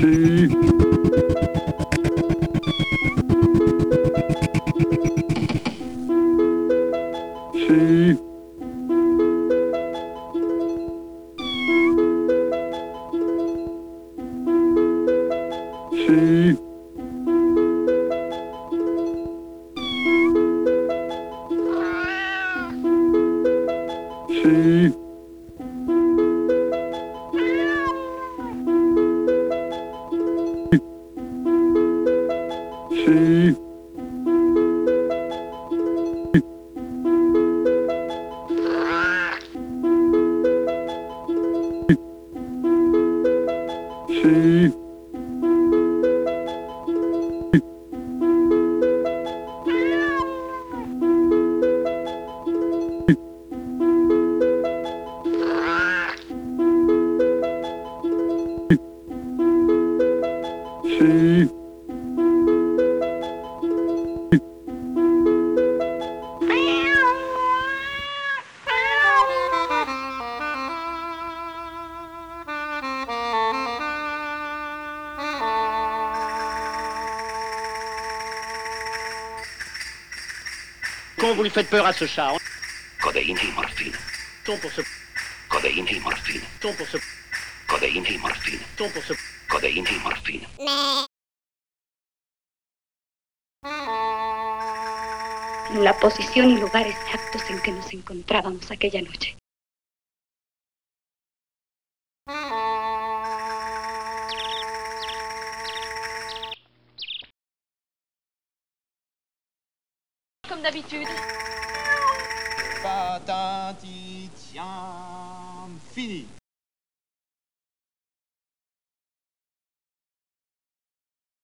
Si. Si. Si. Si. Si. Si. Si. Quand vous lui faites peur à ce chat, Codeïne et morphine. ton pour ce, Codeïne et morphine. ton pour ce, Codeïne et morphine. ton pour ce. Codeïne et morphine. La posición y lugar exactos en que nos encontrábamos aquella noche. Comme d'habitude. Patati, tiens, fini.